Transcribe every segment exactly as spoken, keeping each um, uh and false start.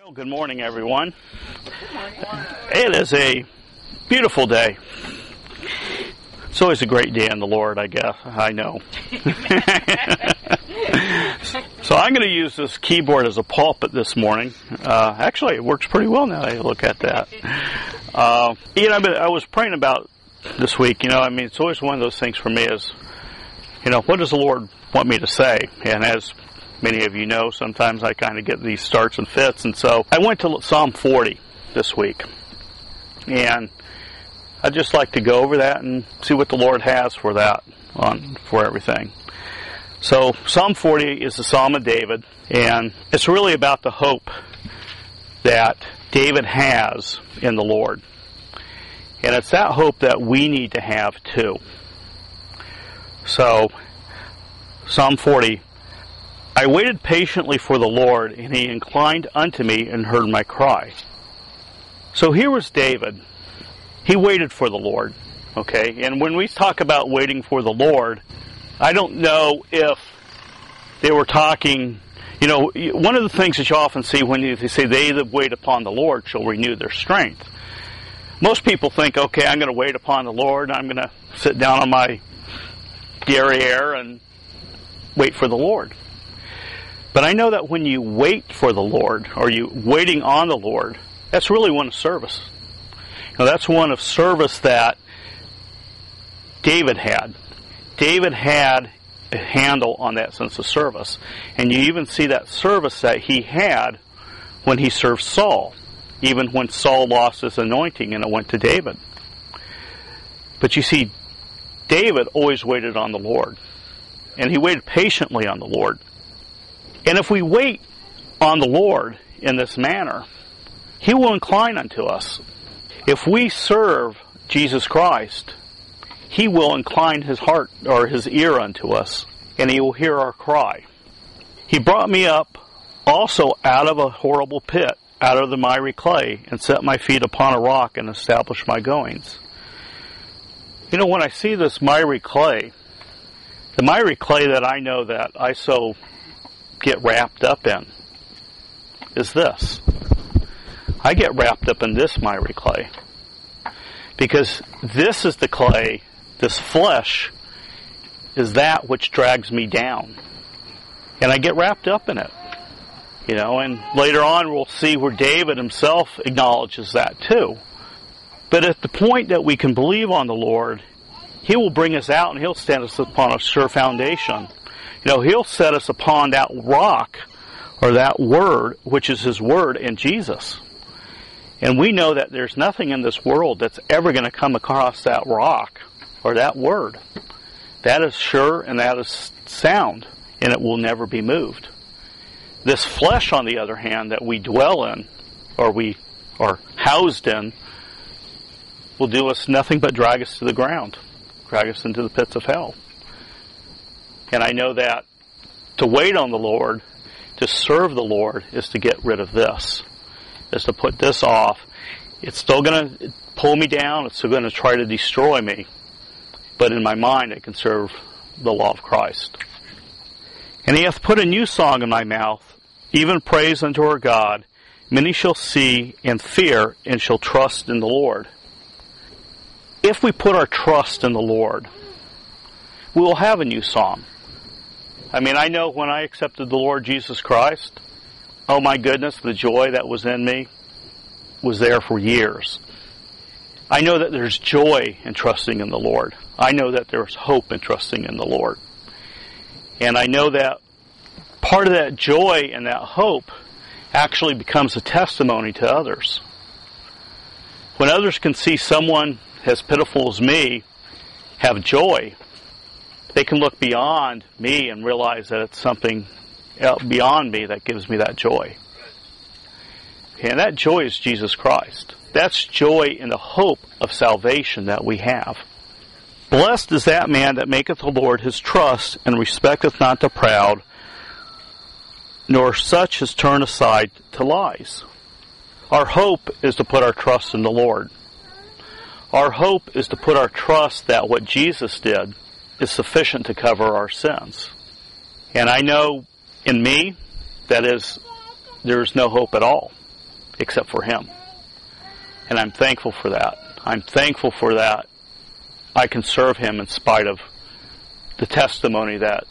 Well, good morning, everyone. It is a beautiful day. It's always a great day in the Lord, I guess. I know. So I'm going to use this keyboard as a pulpit this morning. Uh, actually, it works pretty well now that I look at that. Uh, you know, I was praying about this week. You know, I mean, it's always one of those things for me is, you know, what does the Lord want me to say? And as many of you know, sometimes I kind of get these starts and fits. And so I went to Psalm forty this week. And I'd just like to go over that and see what the Lord has for that, on for everything. So Psalm forty is the Psalm of David. And it's really about the hope that David has in the Lord. And it's that hope that we need to have too. So, Psalm forty. I waited patiently for the Lord, and he inclined unto me and heard my cry. So here was David. He waited for the Lord. Okay? And when we talk about waiting for the Lord, I don't know if they were talking, you know, one of the things that you often see when you say, they that wait upon the Lord shall renew their strength. Most people think, okay, I'm going to wait upon the Lord, I'm going to sit down on my derriere and wait for the Lord. But I know that when you wait for the Lord, or you waiting on the Lord, that's really one of service. You know, that's one of service that David had. David had a handle on that sense of service. And you even see that service that he had when he served Saul. Even when Saul lost his anointing and it went to David. But you see, David always waited on the Lord. And he waited patiently on the Lord. And if we wait on the Lord in this manner, he will incline unto us. If we serve Jesus Christ, he will incline his heart or his ear unto us, and he will hear our cry. He brought me up also out of a horrible pit, out of the miry clay, and set my feet upon a rock and established my goings. You know, when I see this miry clay, the miry clay that I know that I so get wrapped up in is this. I get wrapped up in this miry clay. Because this is the clay, this flesh is that which drags me down. And I get wrapped up in it. You know, and later on we'll see where David himself acknowledges that too. But at the point that we can believe on the Lord, he will bring us out and he'll stand us upon a sure foundation. You know, he'll set us upon that rock, or that word, which is his word in Jesus. And we know that there's nothing in this world that's ever going to come across that rock, or that word. That is sure and that is sound, and it will never be moved. This flesh, on the other hand, that we dwell in, or we are housed in, will do us nothing but drag us to the ground, drag us into the pits of hell. And I know that to wait on the Lord, to serve the Lord, is to get rid of this, is to put this off. It's still going to pull me down, it's still going to try to destroy me, but in my mind I can serve the law of Christ. And he hath put a new song in my mouth, even praise unto our God. Many shall see and fear, and shall trust in the Lord. If we put our trust in the Lord, we will have a new song. I mean, I know when I accepted the Lord Jesus Christ, oh my goodness, the joy that was in me was there for years. I know that there's joy in trusting in the Lord. I know that there's hope in trusting in the Lord. And I know that part of that joy and that hope actually becomes a testimony to others. When others can see someone as pitiful as me have joy, they can look beyond me and realize that it's something beyond me that gives me that joy. And that joy is Jesus Christ. That's joy in the hope of salvation that we have. Blessed is that man that maketh the Lord his trust, and respecteth not the proud, nor such as turn aside to lies. Our hope is to put our trust in the Lord. Our hope is to put our trust that what Jesus did is sufficient to cover our sins. And I know in me, that is, there is no hope at all. except for Him. And I'm thankful for that. I'm thankful for that. I can serve Him in spite of the testimony that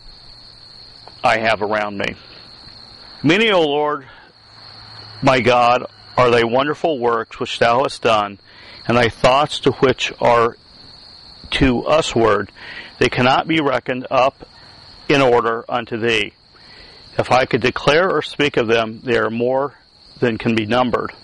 I have around me. Many, O Lord, my God, are thy wonderful works which thou hast done, and thy thoughts to which are to usward, they cannot be reckoned up in order unto thee. If I could declare or speak of them, they are more than can be numbered.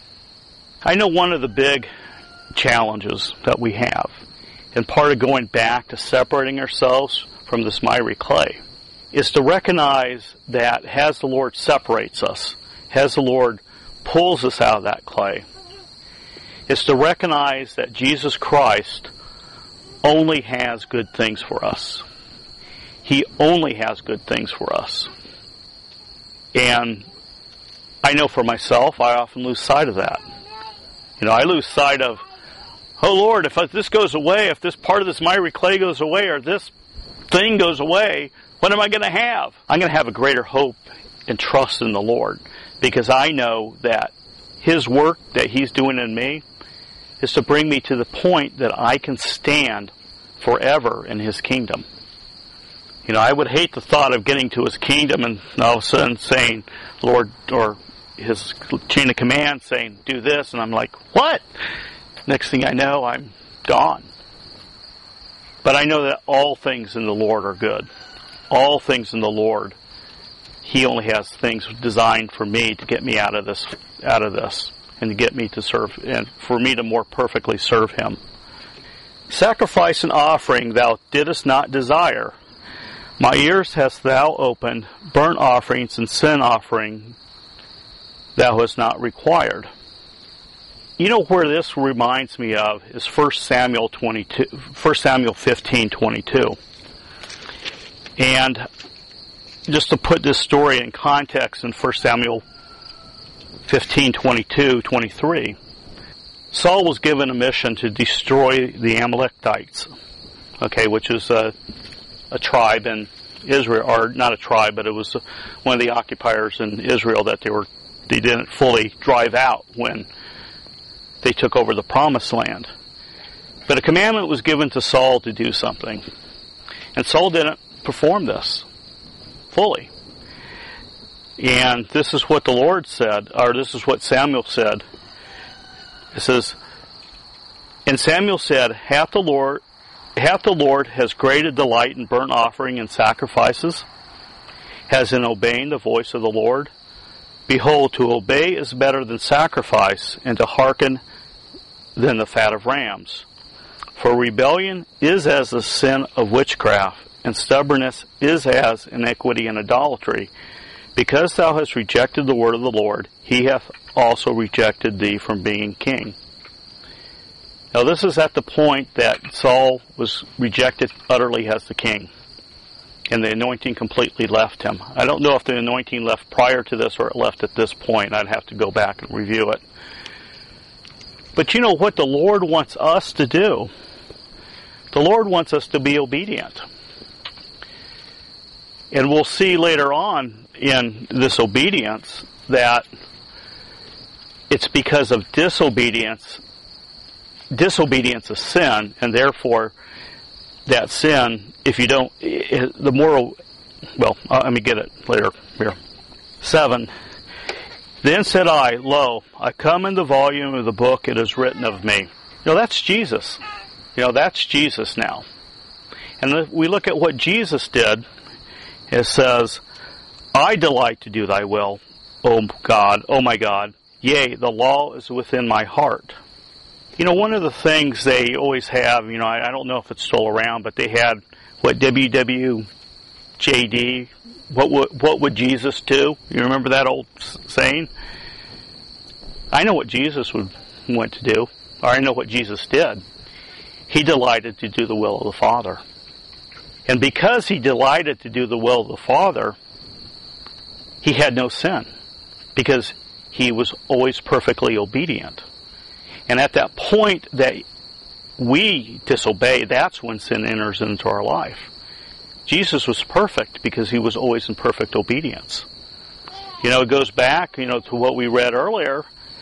I know one of the big challenges that we have, and part of going back to separating ourselves from this miry clay, is to recognize that as the Lord separates us, as the Lord pulls us out of that clay, is to recognize that Jesus Christ only has good things for us. He only has good things for us. And I know for myself, I often lose sight of that. You know, I lose sight of, oh Lord, if this goes away, if this part of this miry clay goes away, or this thing goes away, what am I going to have? I'm going to have a greater hope and trust in the Lord, because I know that His work that He's doing in me is to bring me to the point that I can stand forever in His kingdom. You know, I would hate the thought of getting to His kingdom and all of a sudden saying, Lord, or His chain of command saying, do this, and I'm like, what? Next thing I know, I'm gone. But I know that all things in the Lord are good. All things in the Lord, He only has things designed for me to get me out of this, out of this, and to get me to serve, and for me to more perfectly serve Him. Sacrifice and offering thou didst not desire. My ears hast thou opened, burnt offerings and sin offering thou hast not required. You know where this reminds me of is First Samuel twenty-two, First Samuel fifteen twenty-two. And just to put this story in context, in First Samuel fifteen twenty-two twenty-three, Saul was given a mission to destroy the Amalekites, okay, which is a, a tribe in Israel, or not a tribe, but it was one of the occupiers in Israel that they were they didn't fully drive out when they took over the Promised Land. But a commandment was given to Saul to do something, and Saul didn't perform this fully. And this is what the Lord said, or this is what Samuel said. It says, and Samuel said, Hath the Lord, hath the Lord has greater delight in burnt offering and sacrifices, as in obeying the voice of the Lord? Behold, to obey is better than sacrifice, and to hearken than the fat of rams. For rebellion is as the sin of witchcraft, and stubbornness is as iniquity and idolatry. Because thou hast rejected the word of the Lord, He hath also rejected thee from being king. Now this is at the point that Saul was rejected utterly as the king, and the anointing completely left him. I don't know if the anointing left prior to this or it left at this point. I'd have to go back and review it. But you know what the Lord wants us to do? The Lord wants us to be obedient. And we'll see later on in this obedience that it's because of disobedience. Disobedience is sin, and therefore that sin, if you don't, the moral, well, uh, let me get it later here. Seven. Then said I, Lo, I come in the volume of the book, it is written of me. You know, that's Jesus. You know, that's Jesus now. And if we look at what Jesus did, it says, I delight to do thy will, O God, O my God. Yea, the law is within my heart. You know, one of the things they always have, you know, I, I don't know if it's still around, but they had, what, W W J D, what would, what would Jesus do? You remember that old saying? I know what Jesus would went to do, or I know what Jesus did. He delighted to do the will of the Father. And because He delighted to do the will of the Father, He had no sin, because He was always perfectly obedient. And at that point that we disobey, that's when sin enters into our life. Jesus was perfect because He was always in perfect obedience. You know, it goes back, you know, to what we read earlier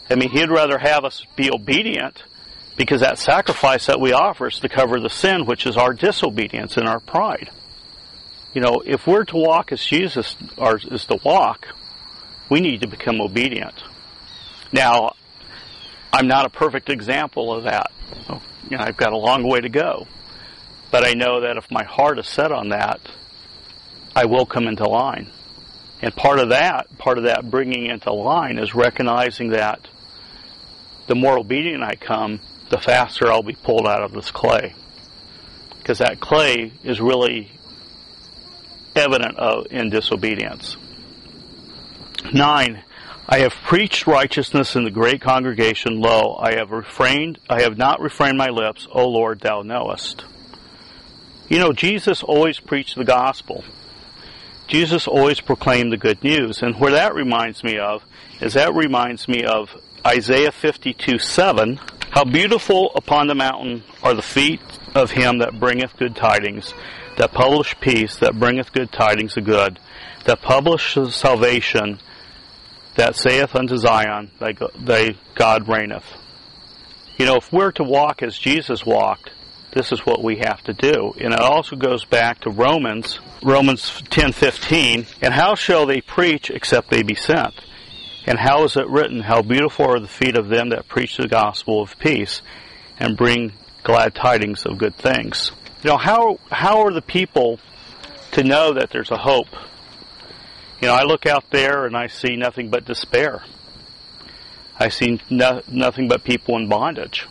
I mean, He'd rather have us be obedient, because that sacrifice that we offer is to cover the sin, which is our disobedience and our pride. You know, if we're to walk as Jesus is to walk, we need to become obedient. Now, I'm not a perfect example of that. You know, I've got a long way to go. But I know that if my heart is set on that, I will come into line. And part of that, part of that bringing into line is recognizing that the more obedient I come, the faster I'll be pulled out of this clay. Because that clay is really evident of, in disobedience. Nine, I have preached righteousness in the great congregation. Lo, I have refrained, I have not refrained my lips. O Lord, thou knowest. You know, Jesus always preached the gospel. Jesus always proclaimed the good news. And where that reminds me of is that reminds me of Isaiah fifty-two seven. How beautiful upon the mountain are the feet of him that bringeth good tidings, that publish peace, that bringeth good tidings of good, that publisheth salvation, that saith unto Zion, thy, thy God reigneth. You know, if we're to walk as Jesus walked, this is what we have to do. And it also goes back to Romans, Romans ten fifteen, and how shall they preach except they be sent? And how is it written, how beautiful are the feet of them that preach the gospel of peace and bring glad tidings of good things. You know, how how are the people to know that there's a hope? You know, I look out there and I see nothing but despair. I see no, nothing but people in bondage.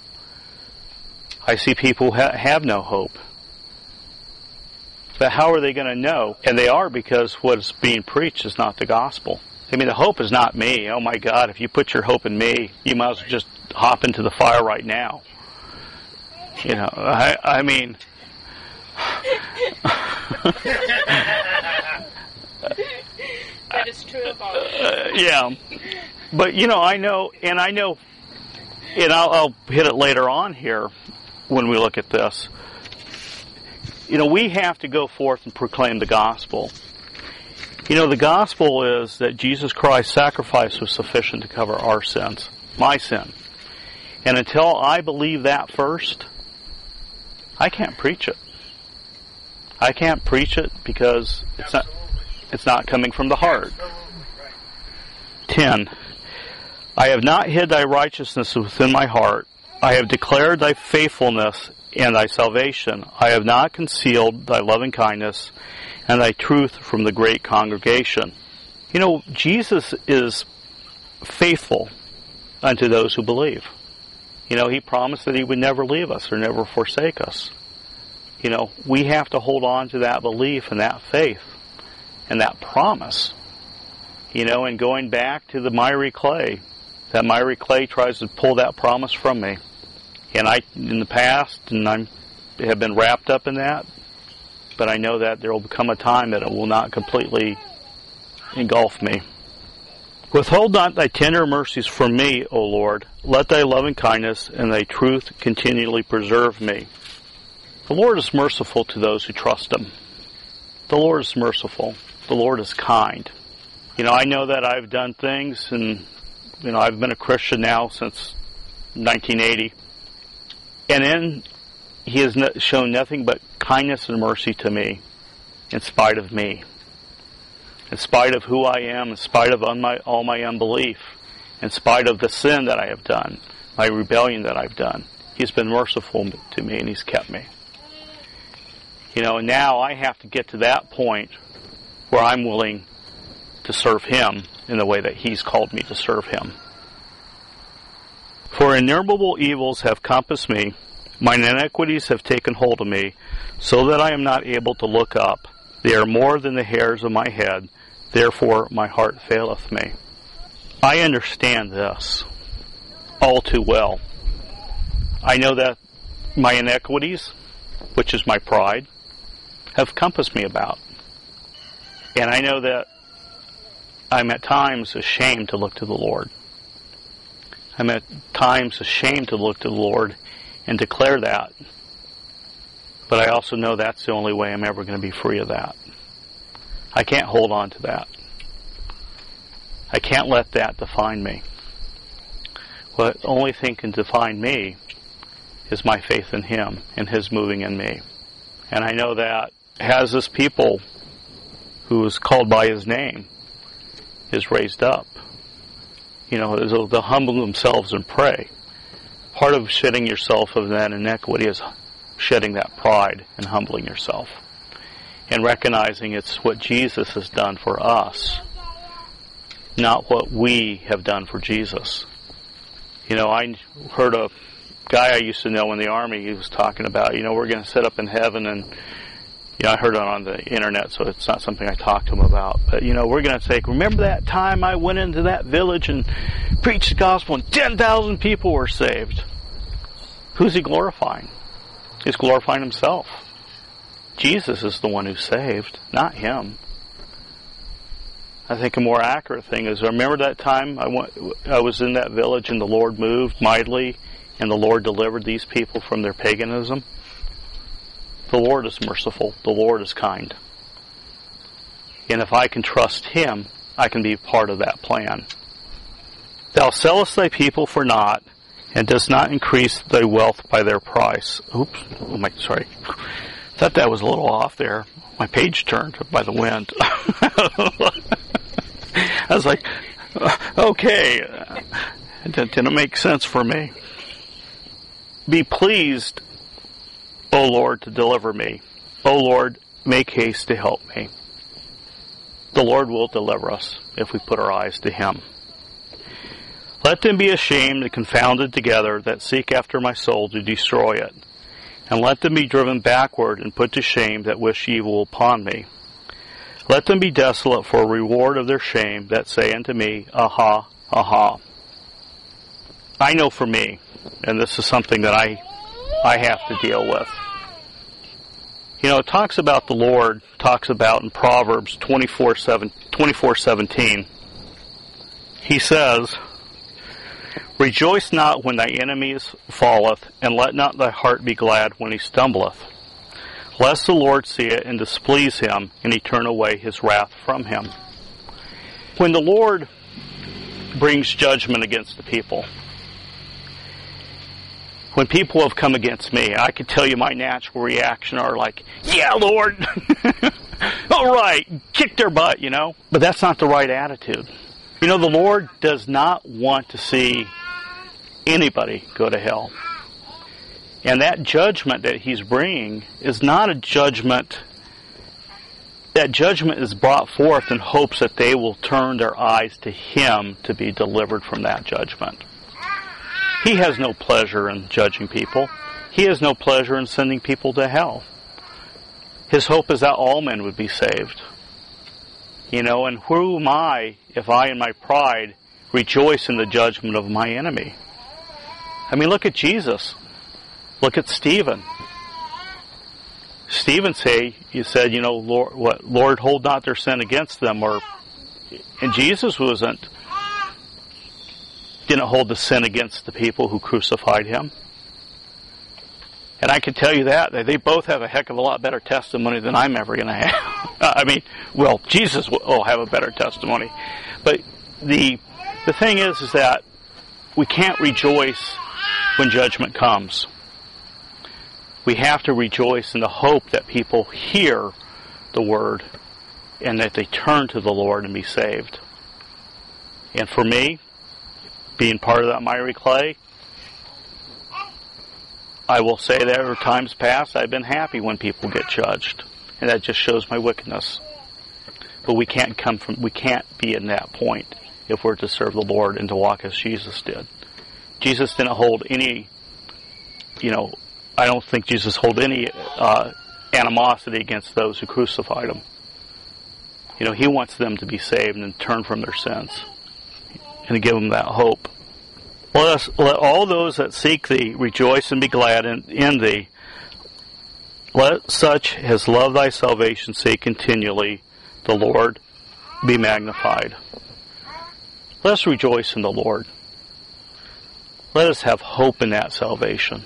I see people who ha- have no hope. But how are they going to know? And they are, because what's being preached is not the gospel. I mean, the hope is not me. Oh my God, if you put your hope in me, you might as well just hop into the fire right now. You know, I, I mean... that is true about it. Uh, yeah. But, you know, I know, and I know, and I'll, I'll hit it later on here when we look at this. You know, we have to go forth and proclaim the gospel. You know, the gospel is that Jesus Christ's sacrifice was sufficient to cover our sins, my sin. And until I believe that first, I can't preach it. I can't preach it because it's not, it's not coming from the heart. Ten, I have not hid thy righteousness within my heart. I have declared thy faithfulness and thy salvation. I have not concealed thy loving kindness and thy truth from the great congregation. You know, Jesus is faithful unto those who believe. You know, he promised that he would never leave us or never forsake us. You know, we have to hold on to that belief and that faith and that promise. You know, and going back to the miry clay, that miry clay tries to pull that promise from me. And I, in the past, and I have been wrapped up in that, but I know that there will become a time that it will not completely engulf me. Withhold not thy tender mercies from me, O Lord. Let thy loving kindness and thy truth continually preserve me. The Lord is merciful to those who trust him. The Lord is merciful. The Lord is kind. You know, I know that I've done things, and, you know, I've been a Christian now since nineteen eighty. And then he has shown nothing but kindness and mercy to me, in spite of me, in spite of who I am, in spite of my, all my unbelief, in spite of the sin that I have done, my rebellion that I've done. He's been merciful to me, and he's kept me. You know, and now I have to get to that point where I'm willing to serve him in the way that he's called me to serve him. For innumerable evils have compassed me, mine iniquities have taken hold of me, so that I am not able to look up. They are more than the hairs of my head, therefore my heart faileth me. I understand this all too well. I know that my iniquities, which is my pride, have compassed me about. And I know that I'm at times ashamed to look to the Lord. I'm at times ashamed to look to the Lord and declare that. But I also know that's the only way I'm ever going to be free of that. I can't hold on to that. I can't let that define me. What only thing can define me is my faith in Him and His moving in me. And I know that as this people who is called by His name is raised up, you know, they'll humble themselves and pray. Part of shedding yourself of that iniquity is shedding that pride and humbling yourself. And recognizing it's what Jesus has done for us, not what we have done for Jesus. You know, I heard a guy I used to know in the Army, he was talking about, you know, we're going to sit up in heaven, and, you know, I heard it on the internet, so it's not something I talked to him about. But, you know, we're going to say, remember that time I went into that village and preached the gospel and ten thousand people were saved? Who's he glorifying? He's glorifying himself. Jesus is the one who saved, not him. I think a more accurate thing is, remember that time I went, I was in that village and the Lord moved mightily and the Lord delivered these people from their paganism? The Lord is merciful. The Lord is kind. And if I can trust Him, I can be part of that plan. Thou sellest thy people for naught, and dost not increase thy wealth by their price. Oops. Oh my, sorry. Thought that was a little off there. My page turned by the wind. I was like, okay. It didn't make sense for me. Be pleased, O Lord, to deliver me. O Lord, make haste to help me. The Lord will deliver us if we put our eyes to Him. Let them be ashamed and confounded together that seek after my soul to destroy it. And let them be driven backward and put to shame that wish evil upon me. Let them be desolate for a reward of their shame that say unto me, Aha, aha. I know for me, and this is something that I I have to deal with. You know, it talks about the Lord, talks about in Proverbs twenty-four seventeen. He says, Rejoice not when thy enemies falleth, and let not thy heart be glad when he stumbleth. Lest the Lord see it and displease him, and he turn away his wrath from him. When the Lord brings judgment against the people, when people have come against me, I can tell you my natural reaction are like, yeah, Lord, all right, kick their butt, you know. But that's not the right attitude. You know, the Lord does not want to see anybody go to hell. And that judgment that He's bringing is not a judgment. That judgment is brought forth in hopes that they will turn their eyes to Him to be delivered from that judgment. He has no pleasure in judging people. He has no pleasure in sending people to hell. His hope is that all men would be saved. You know, and who am I if I in my pride rejoice in the judgment of my enemy? I mean, look at Jesus. Look at Stephen. Stephen say, he said, you know, Lord, what, Lord, hold not their sin against them. Or, and Jesus wasn't, didn't hold the sin against the people who crucified Him. And I can tell you that, they both have a heck of a lot better testimony than I'm ever going to have. I mean, well, Jesus will have a better testimony. But the the thing is, is that we can't rejoice when judgment comes. We have to rejoice in the hope that people hear the Word and that they turn to the Lord and be saved. And for me, being part of that miry clay, I will say that over times past, I've been happy when people get judged. And that just shows my wickedness. But we can't come from, we can't be in that point if we're to serve the Lord and to walk as Jesus did. Jesus didn't hold any, you know, I don't think Jesus held any uh, animosity against those who crucified Him. You know, He wants them to be saved and turn from their sins and to give them that hope. Let us, let all those that seek Thee rejoice and be glad in, in Thee. Let such as love Thy salvation say continually, the Lord be magnified. Let us rejoice in the Lord. Let us have hope in that salvation.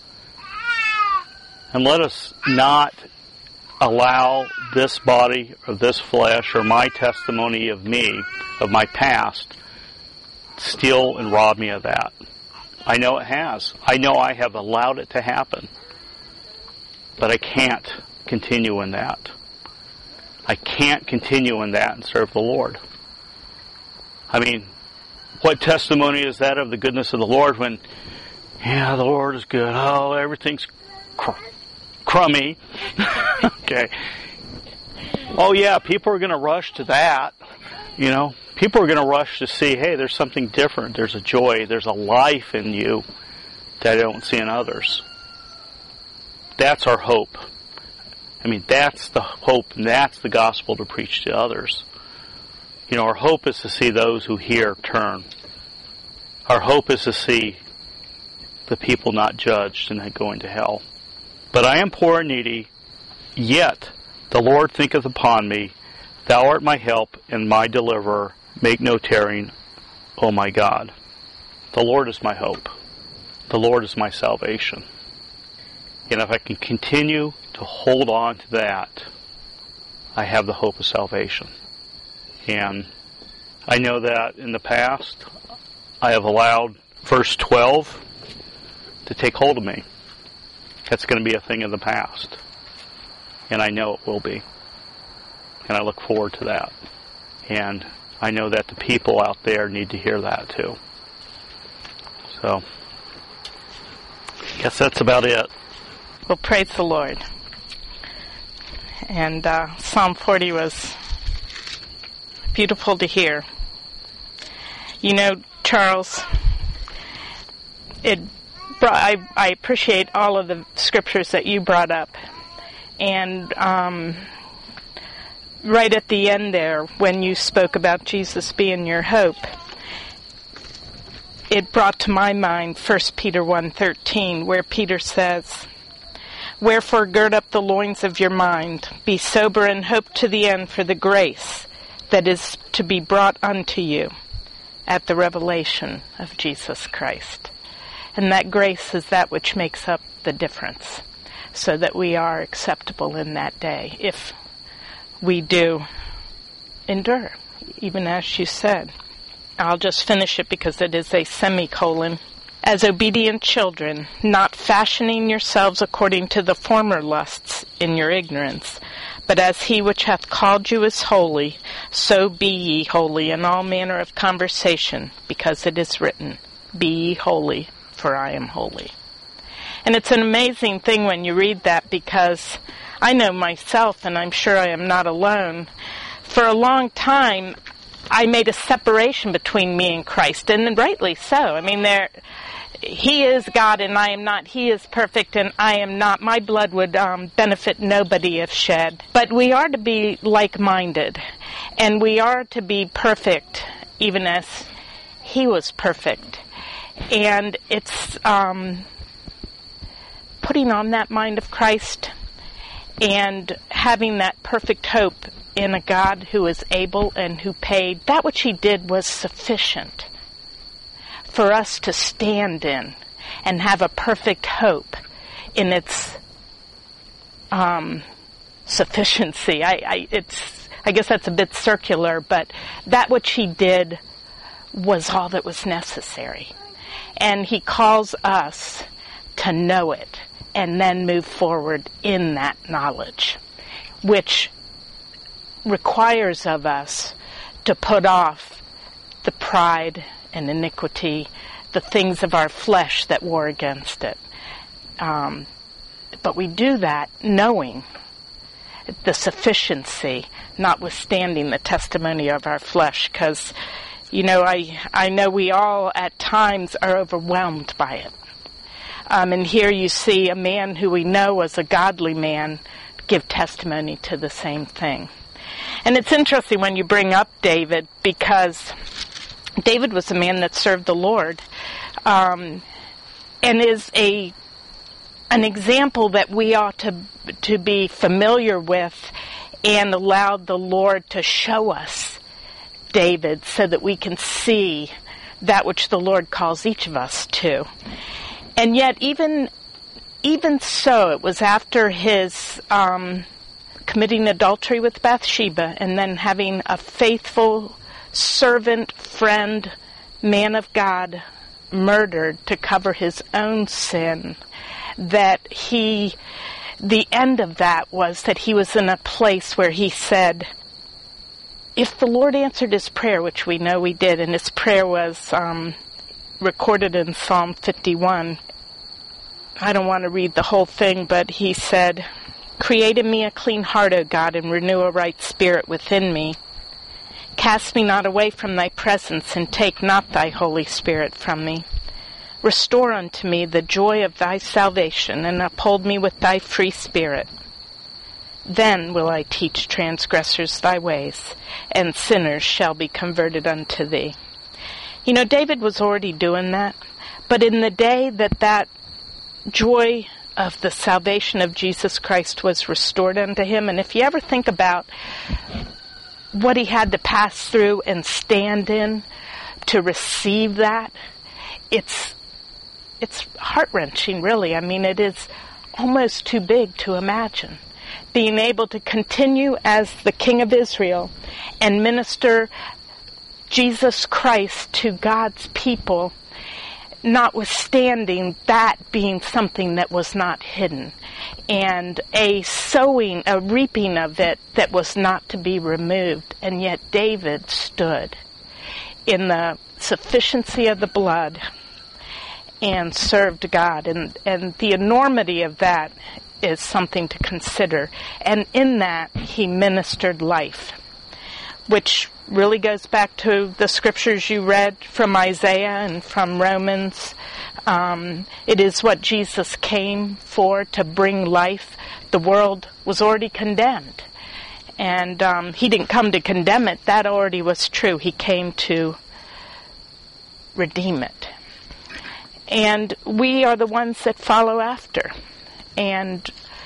And let us not allow this body or this flesh or my testimony of me, of my past, steal and rob me of that. I know it has. I know I have allowed it to happen. But I can't continue in that. I can't continue in that and serve the Lord. I mean, what testimony is that of the goodness of the Lord when, yeah, the Lord is good. Oh, everything's cr- crummy. Okay. Oh, yeah, people are going to rush to that. You know, people are going to rush to see, hey, there's something different. There's a joy. There's a life in you that I don't see in others. That's our hope. I mean, that's the hope, and that's the gospel to preach to others. You know, our hope is to see those who hear turn. Our hope is to see the people not judged and not going to hell. But I am poor and needy, yet the Lord thinketh upon me. Thou art my help and my deliverer. Make no tarrying, O my God. The Lord is my hope. The Lord is my salvation. And if I can continue to hold on to that, I have the hope of salvation. And I know that in the past, I have allowed verse twelve to take hold of me. That's going to be a thing of the past. And I know it will be. And I look forward to that. And I know that the people out there need to hear that too. So, I guess that's about it. Well, praise the Lord. And uh, Psalm forty was beautiful to hear. You know, Charles, it brought, I, I appreciate all of the scriptures that you brought up. And um, right at the end there, when you spoke about Jesus being your hope, it brought to my mind First Peter one thirteen, where Peter says, "Wherefore gird up the loins of your mind, be sober and hope to the end for the grace that is to be brought unto you at the revelation of Jesus Christ." And that grace is that which makes up the difference, so that we are acceptable in that day, if we do endure, even as you said. I'll just finish it because it is a semicolon. "As obedient children, not fashioning yourselves according to the former lusts in your ignorance, but as he which hath called you is holy, so be ye holy in all manner of conversation, because it is written, Be ye holy, for I am holy." And it's an amazing thing when you read that, because I know myself, and I'm sure I am not alone, for a long time I made a separation between me and Christ, and rightly so. I mean, there, He is God and I am not. He is perfect and I am not. My blood would um, benefit nobody if shed. But we are to be like-minded, and we are to be perfect, even as He was perfect. And it's um, putting on that mind of Christ and having that perfect hope in a God who is able and who paid. That which He did was sufficient for us to stand in and have a perfect hope in its um, sufficiency. I, I, it's, I guess that's a bit circular, but that which He did was all that was necessary. And He calls us to know it and then move forward in that knowledge, which requires of us to put off the pride and iniquity, the things of our flesh that war against it. Um, but we do that knowing the sufficiency, notwithstanding the testimony of our flesh, because, you know, I, I know we all at times are overwhelmed by it. Um, and here you see a man who we know was a godly man give testimony to the same thing. And it's interesting when you bring up David, because David was a man that served the Lord, um, and is a an example that we ought to to be familiar with and allow the Lord to show us David so that we can see that which the Lord calls each of us to. And yet, even even so, it was after his um, committing adultery with Bathsheba and then having a faithful servant, friend, man of God murdered to cover his own sin, that he, the end of that was that he was in a place where he said, if the Lord answered his prayer, which we know he did, and his prayer was um, recorded in Psalm fifty-one, I don't want to read the whole thing, but he said, create in me a clean heart, O God, and renew a right spirit within me. Cast me not away from thy presence, and take not thy Holy Spirit from me. Restore unto me the joy of thy salvation, and uphold me with thy free spirit. Then will I teach transgressors thy ways, and sinners shall be converted unto thee. You know, David was already doing that, but in the day that that joy of the salvation of Jesus Christ was restored unto him, and if you ever think about what he had to pass through and stand in to receive that, it's it's heart-wrenching, really. I mean, it is almost too big to imagine. Being able to continue as the King of Israel and minister Jesus Christ to God's people, notwithstanding that being something that was not hidden, and a sowing, a reaping of it that was not to be removed. And yet David stood in the sufficiency of the blood and served God. And, and the enormity of that is something to consider. And in that, he ministered life, which really goes back to the scriptures you read from Isaiah and from Romans. Um, it is what Jesus came for, to bring life. The world was already condemned. And um, he didn't come to condemn it. That already was true. He came to redeem it. And we are the ones that follow after. And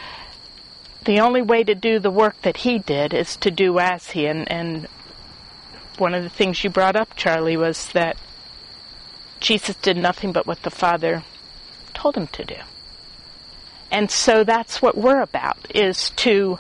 the only way to do the work that he did is to do as he. And, and one of the things you brought up, Charlie, was that Jesus did nothing but what the Father told him to do. And so that's what we're about, is to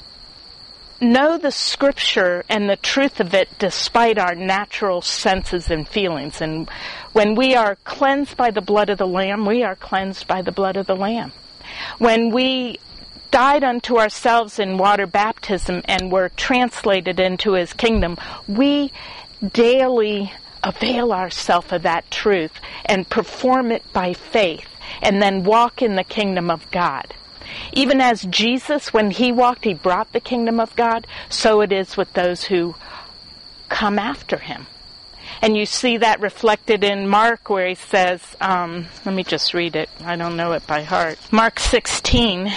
know the Scripture and the truth of it despite our natural senses and feelings. And when we are cleansed by the blood of the Lamb, we are cleansed by the blood of the Lamb. When we died unto ourselves in water baptism and were translated into his kingdom, we daily avail ourselves of that truth and perform it by faith, and then walk in the kingdom of God. Even as Jesus, when he walked, he brought the kingdom of God, so it is with those who come after him. And you see that reflected in Mark, where he says, um, let me just read it, I don't know it by heart. Mark sixteen,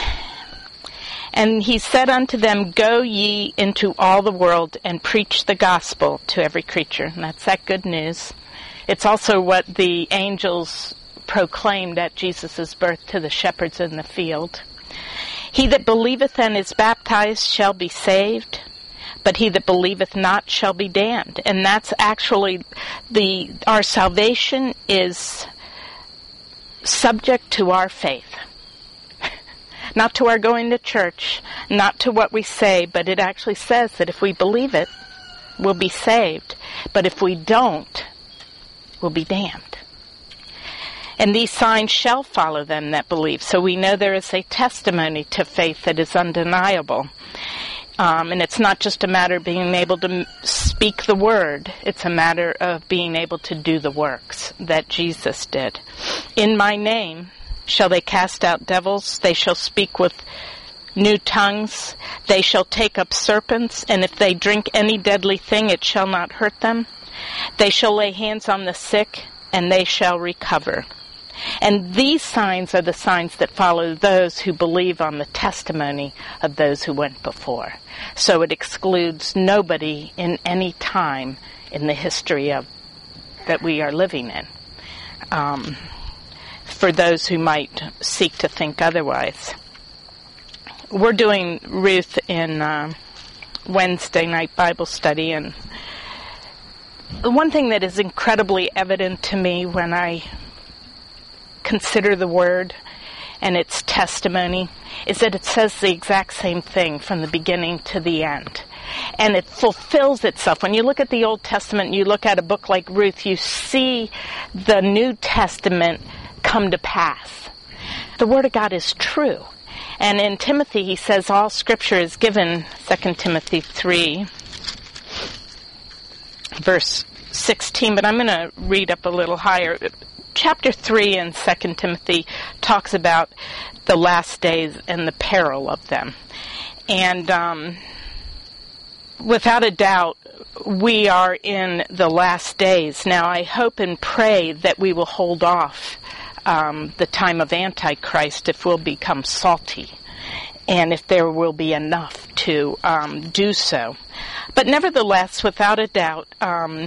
and he said unto them, go ye into all the world and preach the gospel to every creature. And that's that good news. It's also what the angels proclaimed at Jesus' birth to the shepherds in the field. He that believeth and is baptized shall be saved, but he that believeth not shall be damned. And that's actually the, our salvation is subject to our faith. Not to our going to church, not to what we say, but it actually says that if we believe it, we'll be saved. But if we don't, we'll be damned. And these signs shall follow them that believe. So we know there is a testimony to faith that is undeniable. Um, and it's not just a matter of being able to speak the word. It's a matter of being able to do the works that Jesus did. In my name shall they cast out devils. They shall speak with new tongues. They shall take up serpents. And if they drink any deadly thing, it shall not hurt them. They shall lay hands on the sick, and they shall recover. And these signs are the signs that follow those who believe on the testimony of those who went before. So it excludes nobody in any time in the history of that we are living in. Um, for those who might seek to think otherwise. We're doing Ruth in uh, Wednesday night Bible study, and the one thing that is incredibly evident to me when I consider the word and its testimony is that it says the exact same thing from the beginning to the end. and it fulfills itself. When you look at the Old Testament and you look at a book like Ruth, you see the New Testament come to pass. The Word of God is true. And in Timothy, he says all Scripture is given, Second Timothy three, verse sixteen, but I'm going to read up a little higher. Chapter three in Second Timothy talks about the last days and the peril of them. And um, without a doubt, we are in the last days. Now, I hope and pray that we will hold off um, the time of Antichrist if we'll become salty, and if there will be enough to um, do so. But nevertheless, without a doubt, um,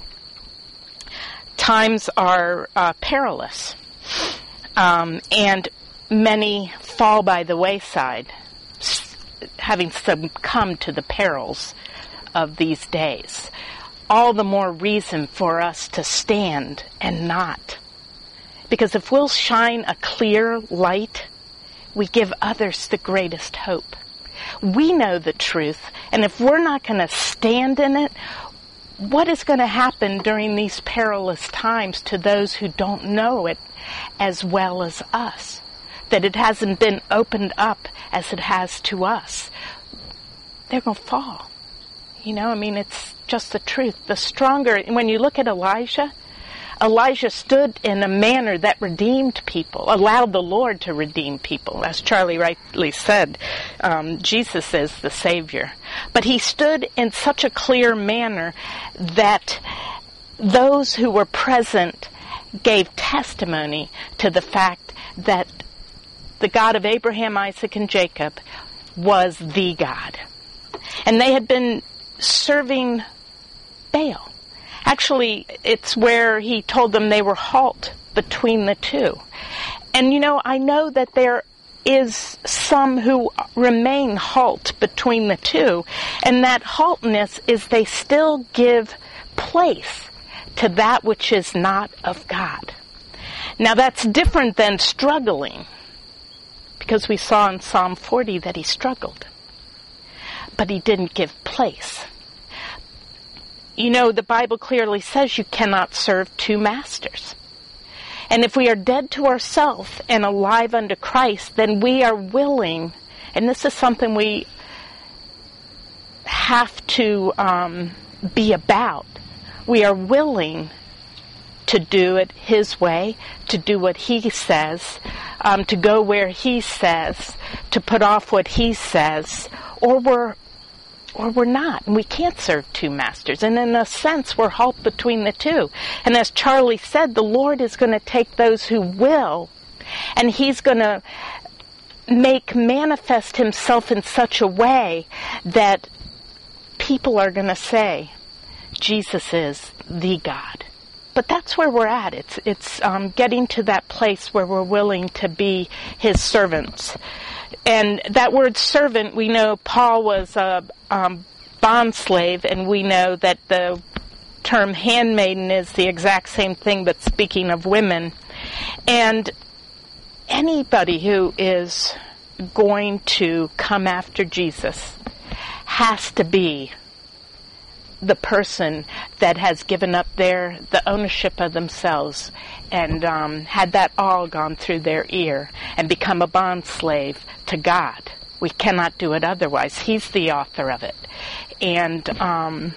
times are uh, perilous, um, and many fall by the wayside, having succumbed to the perils of these days. All the more reason for us to stand and not. Because if we'll shine a clear light, we give others the greatest hope. We know the truth, and if we're not going to stand in it, what is going to happen during these perilous times to those who don't know it as well as us? That it hasn't been opened up as it has to us. They're going to fall. You know, I mean, it's just the truth. The stronger, when you look at Elijah, Elijah stood in a manner that redeemed people, allowed the Lord to redeem people. As Charlie rightly said, um, Jesus is the Savior. But he stood in such a clear manner that those who were present gave testimony to the fact that the God of Abraham, Isaac, and Jacob was the God. And they had been serving Baal. Actually, it's where he told them they were halt between the two. And, you know, I know that there is some who remain halt between the two, and that haltness is they still give place to that which is not of God. Now, that's different than struggling, because we saw in Psalm forty that he struggled, but he didn't give place. You know, the Bible clearly says you cannot serve two masters. And if we are dead to ourselves and alive unto Christ, then we are willing, and this is something we have to um, be about, we are willing to do it his way, to do what he says, um, to go where he says, to put off what he says, or we're Or we're not, and we can't serve two masters. And in a sense, we're halt between the two. And as Charlie said, the Lord is going to take those who will, and he's going to make manifest himself in such a way that people are going to say, Jesus is the God. But that's where we're at. It's, it's um, getting to that place where we're willing to be his servants. And that word servant, we know Paul was a um, bond slave, and we know that the term handmaiden is the exact same thing, but speaking of women. And anybody who is going to come after Jesus has to be the person that has given up their the ownership of themselves and um, had that all gone through their ear and become a bond slave to God. We cannot do it otherwise. He's the author of it. And um,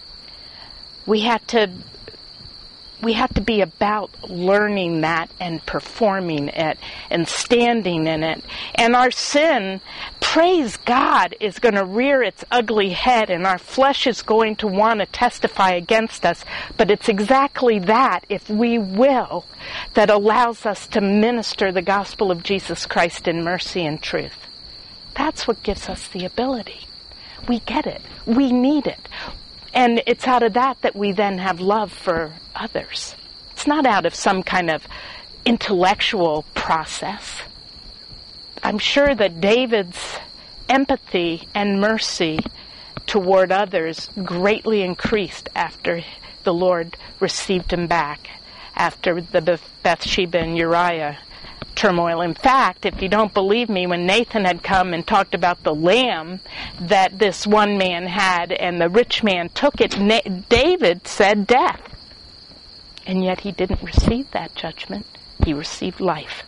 we have to we have to be about learning that and performing it and standing in it. And our sin, praise God, is going to rear its ugly head, and our flesh is going to want to testify against us. But it's exactly that, if we will, that allows us to minister the gospel of Jesus Christ in mercy and truth. That's what gives us the ability. We get it. We need it. And it's out of that that we then have love for others. It's not out of some kind of intellectual process. I'm sure that David's empathy and mercy toward others greatly increased after the Lord received him back, after the Bathsheba and Uriah turmoil. In fact, if you don't believe me, when Nathan had come and talked about the lamb that this one man had and the rich man took it, Na- David said death. And yet he didn't receive that judgment. He received life.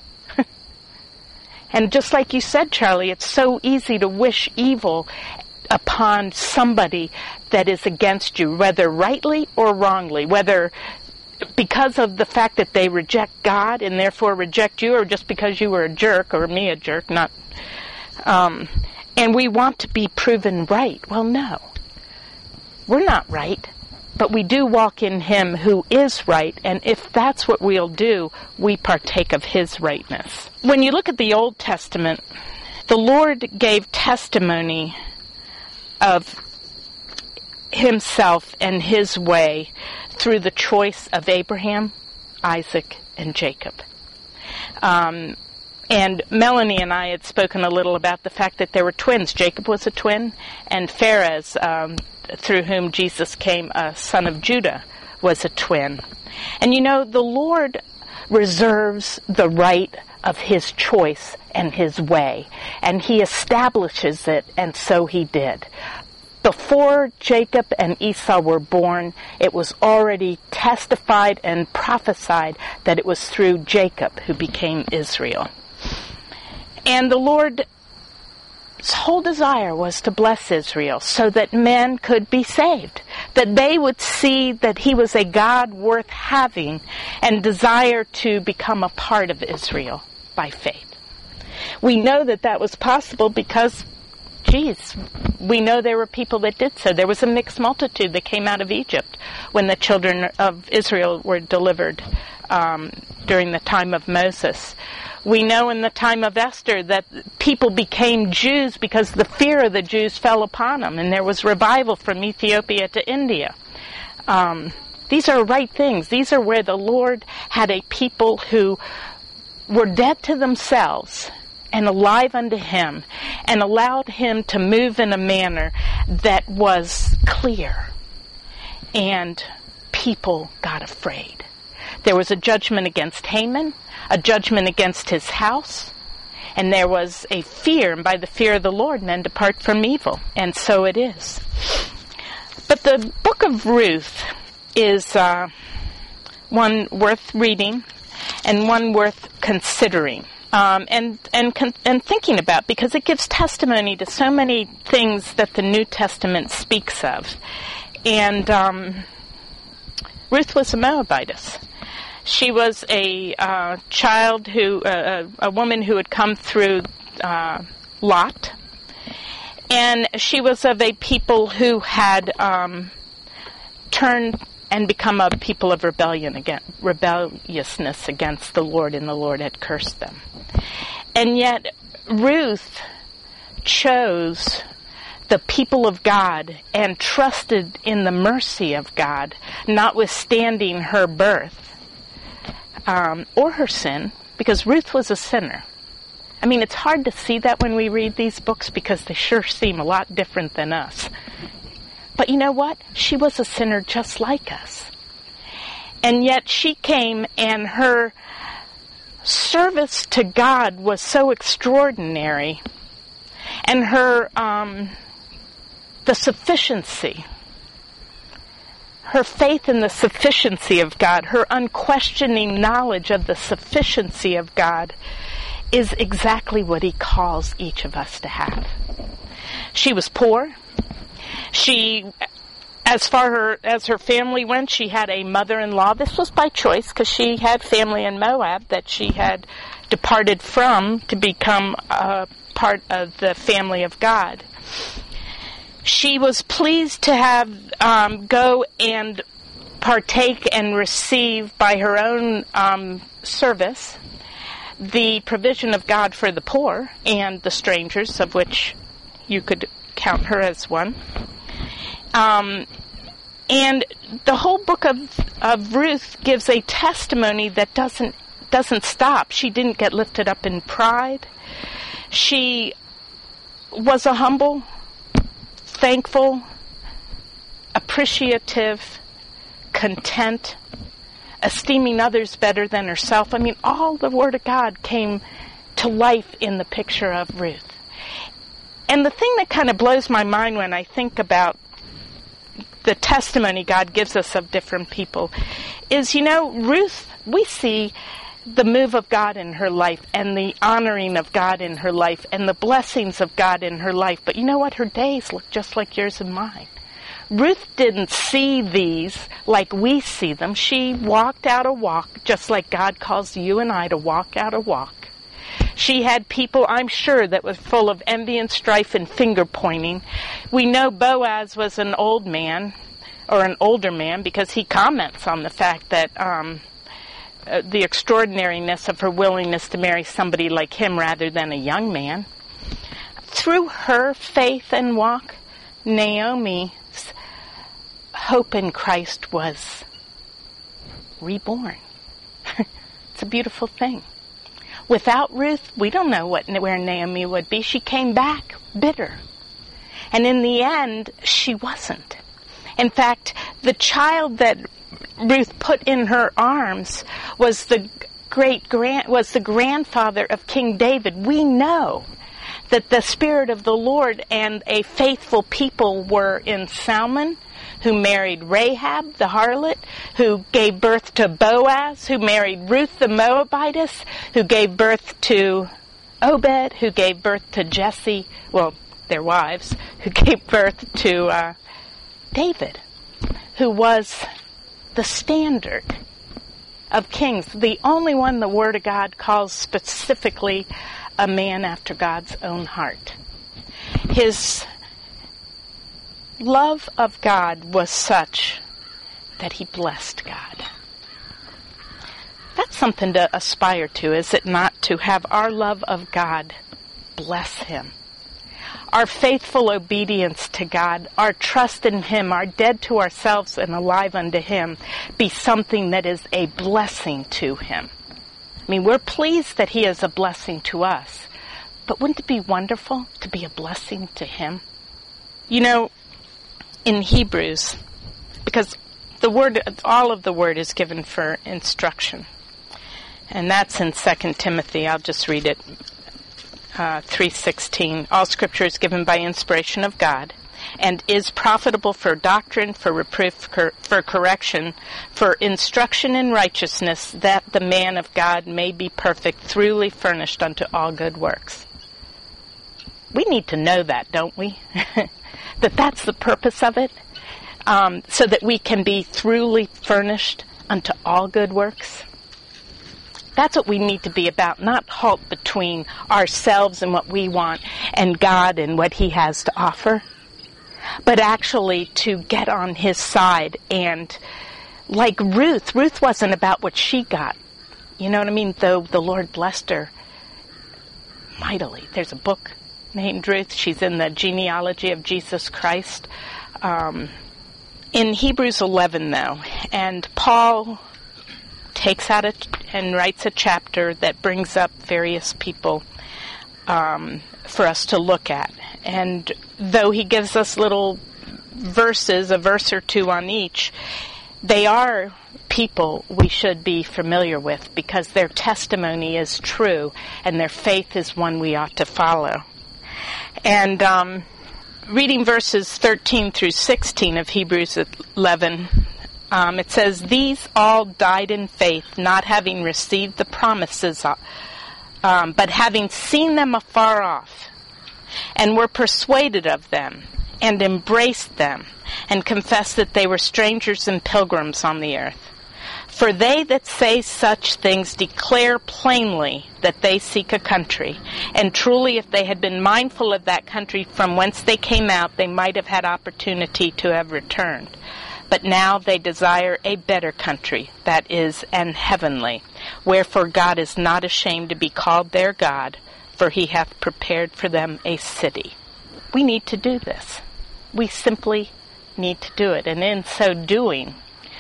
And just like you said, Charlie, it's so easy to wish evil upon somebody that is against you, whether rightly or wrongly, whether because of the fact that they reject God and therefore reject you, or just because you were a jerk, or me a jerk, not, um, and we want to be proven right. Well, no. We're not right, but we do walk in Him who is right, and if that's what we'll do, we partake of His rightness. When you look at the Old Testament, the Lord gave testimony of Himself and His way through the choice of Abraham, Isaac, and Jacob. Um, and Melanie and I had spoken a little about the fact that there were twins. Jacob was a twin, and Phares, um, through whom Jesus came, a son of Judah, was a twin. And you know, the Lord reserves the right of His choice and His way, and He establishes it, and so He did. Before Jacob and Esau were born, it was already testified and prophesied that it was through Jacob who became Israel. And the Lord's whole desire was to bless Israel so that men could be saved, that they would see that He was a God worth having and desire to become a part of Israel by faith. We know that that was possible because Geez, we know there were people that did so. There was a mixed multitude that came out of Egypt when the children of Israel were delivered um, during the time of Moses. We know in the time of Esther that people became Jews because the fear of the Jews fell upon them, and there was revival from Ethiopia to India. Um, these are right things. These are where the Lord had a people who were dead to themselves and alive unto Him, and allowed Him to move in a manner that was clear. And people got afraid. There was a judgment against Haman, a judgment against his house, and there was a fear, and by the fear of the Lord men depart from evil. And so it is. But the book of Ruth is uh, one worth reading and one worth considering. Um, and and and thinking about, because it gives testimony to so many things that the New Testament speaks of. And um, Ruth was a Moabitess. She was a uh, child who, uh, a woman who had come through uh, Lot, and she was of a people who had um, turned and become a people of rebellion again, rebelliousness against the Lord, and the Lord had cursed them. And yet, Ruth chose the people of God and trusted in the mercy of God, notwithstanding her birth um, or her sin, because Ruth was a sinner. I mean, it's hard to see that when we read these books because they sure seem a lot different than us. But you know what? She was a sinner just like us. And yet she came, and her service to God was so extraordinary. And her, um, the sufficiency, her faith in the sufficiency of God, her unquestioning knowledge of the sufficiency of God is exactly what He calls each of us to have. She was poor. She, as far her, as her family went, she had a mother-in-law. This was by choice because she had family in Moab that she had departed from to become a part of the family of God. She was pleased to have um, go and partake and receive by her own um, service the provision of God for the poor and the strangers, of which you could count her as one. Um, and the whole book of, of Ruth gives a testimony that doesn't doesn't stop. She didn't get lifted up in pride. She was a humble, thankful, appreciative, content, esteeming others better than herself. I mean, all the Word of God came to life in the picture of Ruth. And the thing that kind of blows my mind when I think about the testimony God gives us of different people is, you know, Ruth, we see the move of God in her life and the honoring of God in her life and the blessings of God in her life. But you know what? Her days look just like yours and mine. Ruth didn't see these like we see them. She walked out a walk just like God calls you and I to walk out a walk. She had people, I'm sure, that was full of envy and strife and finger pointing. We know Boaz was an old man, or an older man, because he comments on the fact that um, uh, the extraordinariness of her willingness to marry somebody like him rather than a young man. Through her faith and walk, Naomi's hope in Christ was reborn. It's a beautiful thing. Without Ruth, we don't know what where Naomi would be. She came back bitter. And in the end, she wasn't. In fact, the child that Ruth put in her arms was the great grand was the grandfather of King David. We know that the Spirit of the Lord and a faithful people were in Salmon, who married Rahab the harlot, who gave birth to Boaz, who married Ruth the Moabitess, who gave birth to Obed, who gave birth to Jesse, well, their wives, who gave birth to uh, David, who was the standard of kings, the only one the Word of God calls specifically a man after God's own heart. His love of God was such that he blessed God. That's something to aspire to, is it not? To have our love of God bless him. Our faithful obedience to God, our trust in him, our dead to ourselves and alive unto him, be something that is a blessing to him. I mean, we're pleased that he is a blessing to us, but wouldn't it be wonderful to be a blessing to him? You know, in Hebrews, because the word, all of the word is given for instruction. And that's in Second Timothy. I'll just read it. Uh, three sixteen. All scripture is given by inspiration of God and is profitable for doctrine, for reproof, cor- for correction, for instruction in righteousness, that the man of God may be perfect, thoroughly furnished unto all good works. We need to know that, don't we? That that's the purpose of it, um, so that we can be thoroughly furnished unto all good works. That's what we need to be about, not halt between ourselves and what we want and God and what he has to offer, but actually to get on his side. And like Ruth, Ruth wasn't about what she got. You know what I mean? Though the Lord blessed her mightily. There's a book named Ruth. She's in the genealogy of Jesus Christ. Um, in Hebrews eleven, though, and Paul takes out a, and writes a chapter that brings up various people um, for us to look at. And though he gives us little verses, a verse or two on each, they are people we should be familiar with because their testimony is true and their faith is one we ought to follow. And um, reading verses thirteen through sixteen of Hebrews eleven, um, it says, "These all died in faith, not having received the promises, um, but having seen them afar off, and were persuaded of them, and embraced them, and confessed that they were strangers and pilgrims on the earth. For they that say such things declare plainly that they seek a country. And truly, if they had been mindful of that country from whence they came out, they might have had opportunity to have returned. But now they desire a better country, that is, an heavenly. Wherefore God is not ashamed to be called their God, for he hath prepared for them a city." We need to do this. We simply need to do it. And in so doing,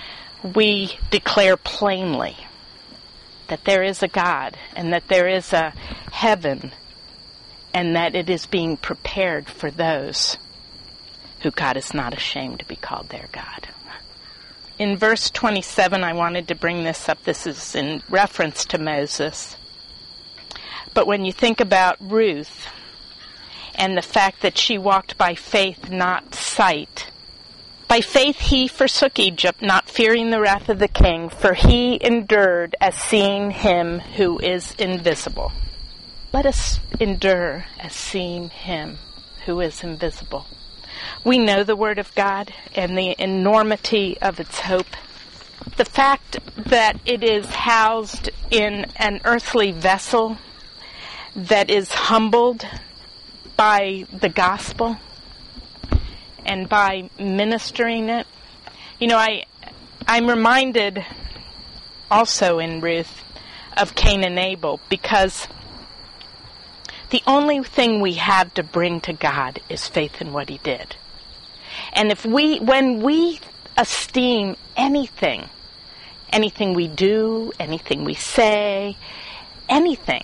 we declare plainly that there is a God and that there is a heaven and that it is being prepared for those who God is not ashamed to be called their God. in verse twenty-seven, I wanted to bring this up. This is in reference to Moses. But when you think about Ruth and the fact that she walked by faith, not sight, by faith he forsook Egypt, not fearing the wrath of the king, for he endured as seeing him who is invisible. Let us endure as seeing him who is invisible. We know the Word of God and the enormity of its hope. The fact that it is housed in an earthly vessel that is humbled by the gospel and by ministering it. You know, I, I'm reminded also in Ruth of Cain and Abel, because the only thing we have to bring to God is faith in what he did. And if we, when we esteem anything, anything we do, anything we say, anything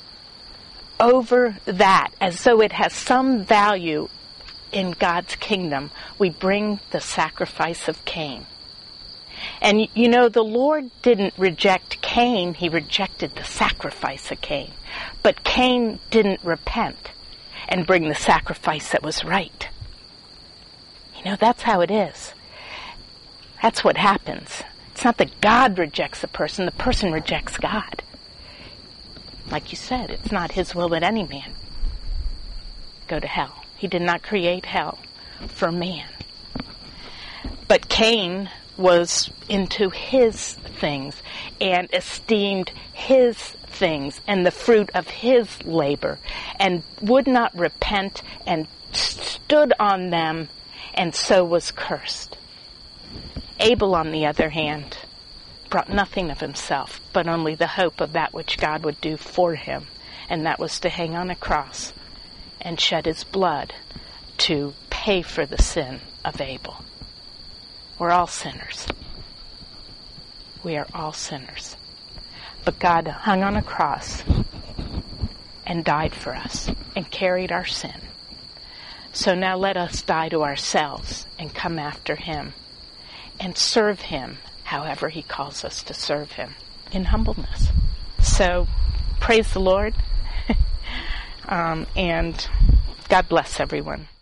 over that, as though it has some value in God's kingdom, we bring the sacrifice of Cain. And you know, the Lord didn't reject Cain, he rejected the sacrifice of Cain. But Cain didn't repent and bring the sacrifice that was right. You know, that's how it is. That's what happens. It's not that God rejects the person, the person rejects God. Like you said, it's not his will that any man go to hell. He did not create hell for man. But Cain was into his things and esteemed his things and the fruit of his labor, and would not repent and stood on them, and so was cursed. Abel, on the other hand, brought nothing of himself, but only the hope of that which God would do for him, and that was to hang on a cross and shed his blood to pay for the sin of Abel. We're all sinners. We are all sinners. But God hung on a cross and died for us and carried our sin. So now let us die to ourselves and come after him and serve him however he calls us to serve him, in humbleness. So praise the Lord, um, and God bless everyone.